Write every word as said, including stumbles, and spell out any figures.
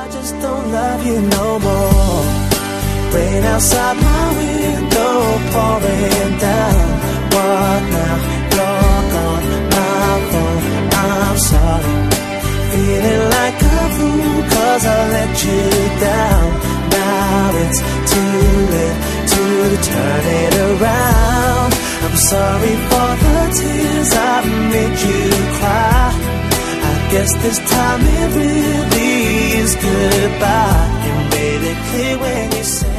just don't love you no more. Rain outside my window, pouring down. What now? You're gone, my fault, I'm sorry. Feeling like a fool cause I let you down. Now it's too late to turn it around. I'm sorry for the tears I made you cry. I guess this time it really is goodbye. You made it clear when you said